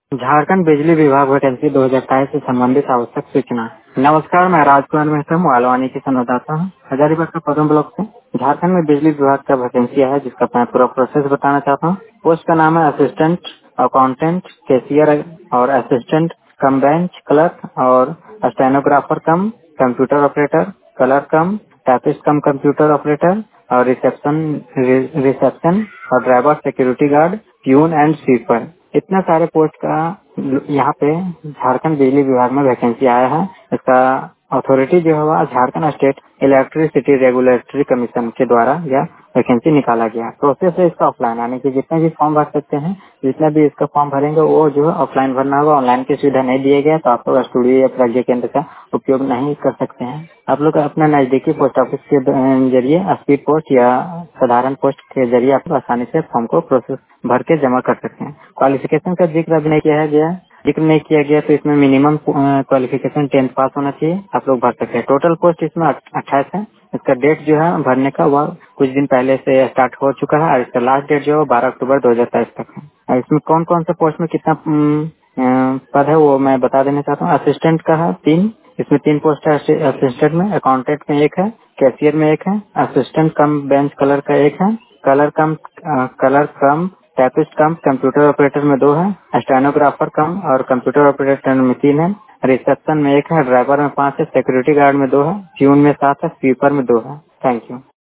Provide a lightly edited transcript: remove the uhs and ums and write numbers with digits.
झारखंड बिजली विभाग वैकेंसी 2022 से संबंधित आवश्यक सूचना। नमस्कार, मैं राजकुमार मेहता मोहालवानी की संवाददाता हूँ हजारीबाग का पदम ब्लॉक से। झारखंड में बिजली विभाग का वैकेंसी है जिसका मैं पूरा प्रोसेस बताना चाहता हूँ। पोस्ट का नाम है असिस्टेंट अकाउंटेंट कैशियर और असिस्टेंट कम बेंच क्लर्क और stenographer cum computer operator colour cum typist cum computer operator और रिसेप्शन और driver security guard peon and sweeper. इतने सारे पोस्ट का यहाँ पे झारखंड बिजली विभाग में वैकेंसी आया है। इसका अथॉरिटी जो है Jharkhand state electricity regulatory commission के द्वारा यह वैकेंसी निकाला गया। प्रोसेस है इसका ऑफलाइन, यानी कि जितने भी फॉर्म भर सकते हैं, जितने भी इसका फॉर्म भरेंगे वो जो है ऑफलाइन भरना होगा। ऑनलाइन की सुविधा नहीं दिया गया तो आप लोग स्टूडियो या प्रज्ञा केंद्र का उपयोग नहीं कर सकते हैं। आप लोग अपने नजदीकी पोस्ट ऑफिस के जरिए स्पीड पोस्ट या साधारण पोस्ट के जरिए आप आसानी से फॉर्म को प्रोसेस भर के जमा कर सकते हैं। क्वालिफिकेशन का जिक्र अभी नहीं किया गया जिक्र नहीं किया गया तो इसमें मिनिमम क्वालिफिकेशन 10th पास होना चाहिए। आप लोग भर सकते हैं। टोटल पोस्ट इसमें 28 है। इसका डेट जो है भरने का वह कुछ दिन पहले से स्टार्ट हो चुका है और इसका लास्ट डेट जो है 12 अक्टूबर 2023 तक है। और इसमें कौन कौन से पोस्ट में कितना पद है वो मैं बता देना चाहता हूँ। असिस्टेंट का है 3, इसमें 3 पोस्ट है। असिस्टेंट में अकाउंटेंट में 1 है, कैशियर में 1 है, असिस्टेंट कम बेंच कलर का 1 है, colour cum typist cum computer operator में 2 है, स्टेनोग्राफर कम और कंप्यूटर ऑपरेटर में 3 है, रिसेप्शन में 1 है, ड्राइवर में 5 है, सिक्योरिटी गार्ड में 2 है, प्यून में 7 है, स्वीपर में 2 है। Thank you.